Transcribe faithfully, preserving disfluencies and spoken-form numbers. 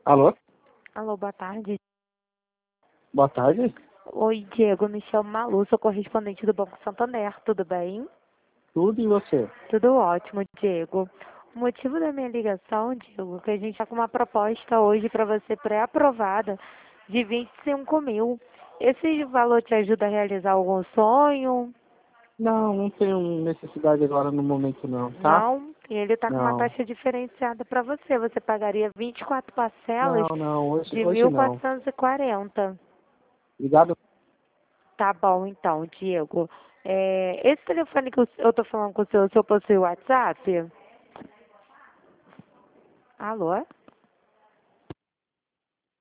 Alô? Alô, boa tarde. Boa tarde. Oi, Diego, me chamo Malu, sou correspondente do Banco Santander, tudo bem? Tudo e você? Tudo ótimo, Diego. O motivo da minha ligação, Diego, é que a gente está com uma proposta hoje para você pré-aprovada de vinte e cinco mil. Esse valor te ajuda a realizar algum sonho? Não, não tenho necessidade agora no momento não, tá? Não? E ele está com uma Não. taxa diferenciada para você. Você pagaria vinte e quatro parcelas Não, não, hoje, de hoje mil não. quatrocentos e quarenta. Obrigado. Tá bom, então, Diego. É, esse telefone que eu tô falando com o senhor, o senhor possui WhatsApp? Alô?